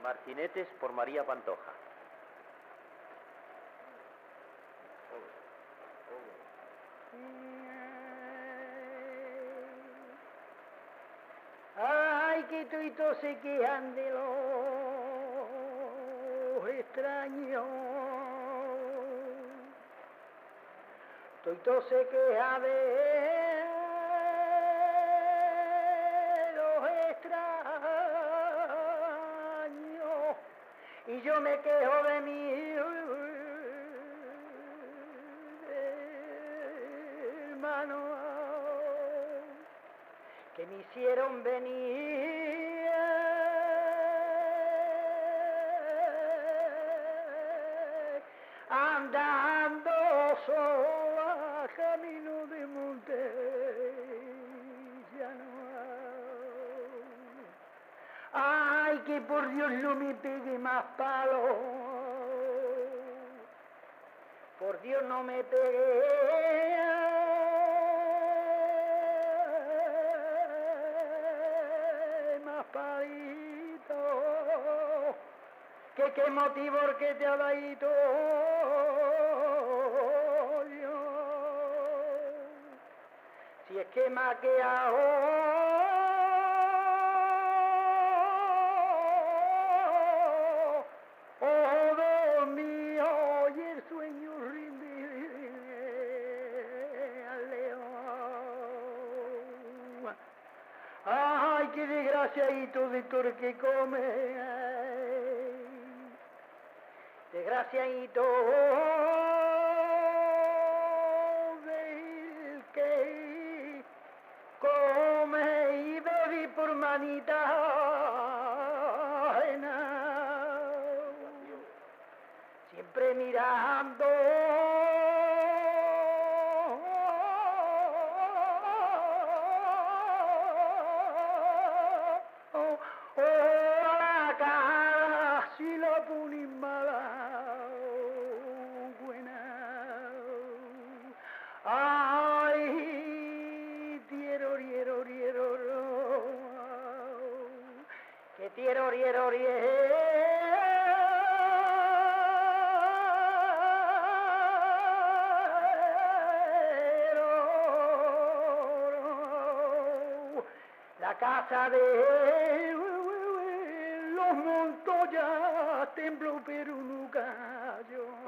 Marcinetes por María Pantoja. Ay, que tuitos se quejan de los extraños. Tuitos se queja de los extraños. Y yo me quejo de mi hermano, que me hicieron venir andando sola camino de Montellano. Ay, que por Dios no me pegue más palo, por Dios no me pegue más palito, que qué motivo que te ha dado yo, si es que me ha quedado mío y el sueño rinde al león. Ay, qué desgraciadito de todo el que come, desgraciadito del que come y bebe por manita ajena, siempre mirando la cara si la ponen mala buena. Ay, tiero, riero, riero, que tiero, riero, la casa de los Montoya tembló pero no cayó.